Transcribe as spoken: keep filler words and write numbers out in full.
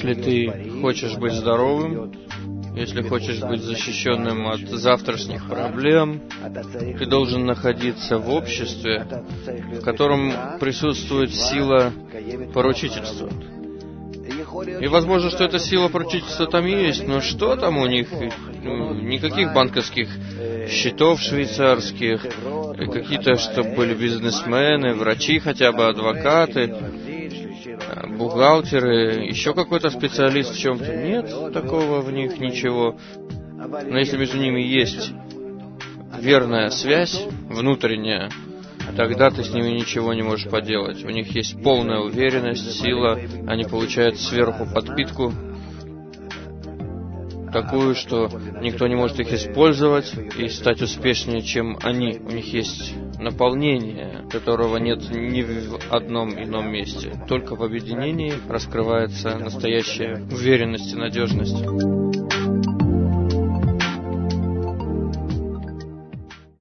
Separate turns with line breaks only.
Если ты хочешь быть здоровым, если хочешь быть защищенным от завтрашних проблем, ты должен находиться в обществе, в котором присутствует сила поручительства. И возможно, что эта сила поручительства там есть, но что там у них? Ну, никаких банковских счетов швейцарских, какие-то, чтобы были бизнесмены, врачи хотя бы, адвокаты, бухгалтеры, еще какой-то специалист в чем-то. Нет такого в них ничего. Но если между ними есть верная связь, внутренняя, тогда ты с ними ничего не можешь поделать. У них есть полная уверенность, сила, они получают сверху подпитку, такую, что никто не может их использовать и стать успешнее, чем они. У них есть наполнение, которого нет ни в одном ином месте. Только в объединении раскрывается настоящая уверенность и надежность.